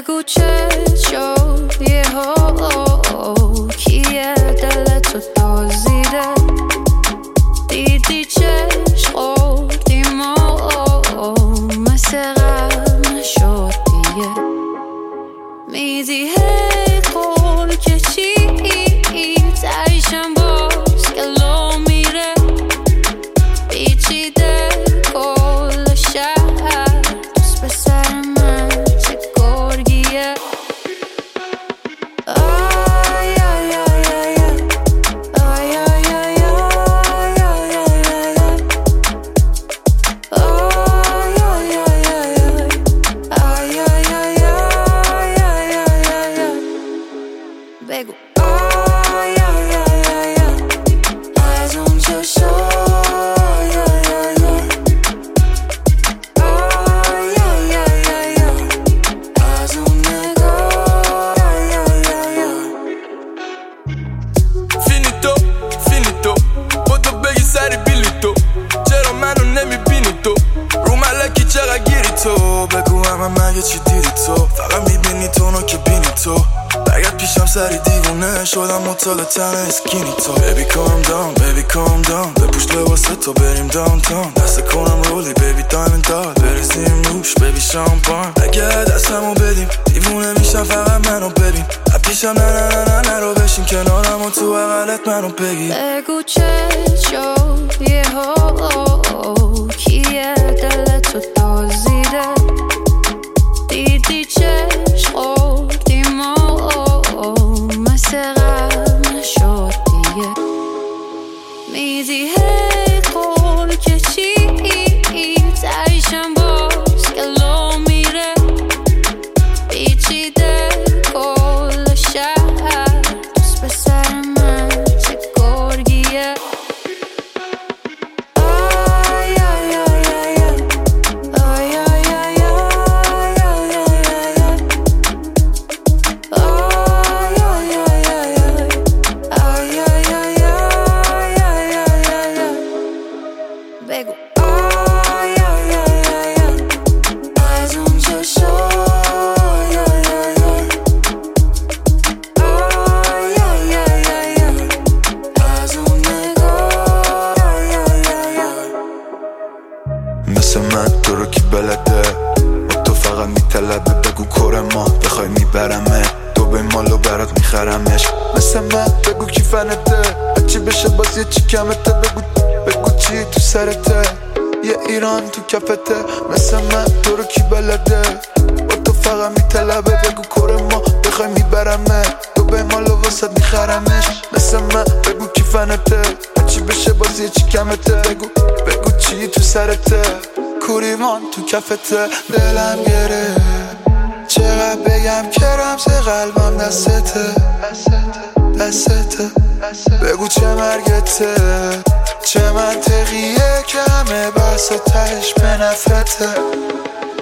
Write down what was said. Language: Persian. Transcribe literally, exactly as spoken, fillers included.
بگو چه شد یه ها کیه دلتو دزدیده دیدی چشم خوردیم و مثل قبل نشد دیگه میدی هی قول که چی تایشم باز گلو میره پیچیده کل شهر دوست به سر من چه گرگیه آی آی آی آی آی آی آی آی بگو آی آی آی آی از اون چشم آی آی آی آی آی آی از اون نگاه آی آی آی فینیتو فینیتو با تو بگی سری بیلی تو چرا منو نمیبینی تو رو ملکی چقدر گیری تو بگو همه مگه چی دیدی تو فقط میبینی تو نو که بینی تو برگرد پیشم سری دیوونه شدم مطال تن اسکینی تو بیبی کام داون بیبی کام داون بپوش لباس تو بریم داون تاون دست کنم رولی بیبی دایمن دار بریزیم روش بیبی شامپان اگه دستمو بدیم دیوونه میشم فقط منو ببین پیشم نه نه نه نه نه رو بشین کنارم و تو اقلت منو بگی بگو چه شد یه ها کیه دلتو دزدیده دیدی چشم خوردیم و مثل قبل نشد دیگه میدی هی قول که چی تایشم باز گلو میره پیچیده کل شهر دوست به سر من چه گرگیه آی آی آی آی آی آی آی بگو آی آی آی آی از اون چشم آی آی آی آی آی آی از اون نگاه آی آی آی مثل من تو رو کی بلده و تو فقط میطلبه بگو کره ما بخوای میبرمه تو به مالو برات میخرمش مثل من بگو کی فنته هرچی بشه باز یه چی کمته بگو بگو چی تو سرته یه ایران تو کفته مثل من تو رو کی بلده و تو فقط میطلبه بگو کره ما بخوای میبرمه تو به مالو واسد میخرمش مثل من بگو کی فنته هرچی بشه باز یه چی کمته بگو بگو چی تو سرته کوریمان تو کفته دلم گره چقدر بگم که رمز قلبم دستته دستته بگو چه مرگته چه منطقیه که همه بحث و تهش به نفرته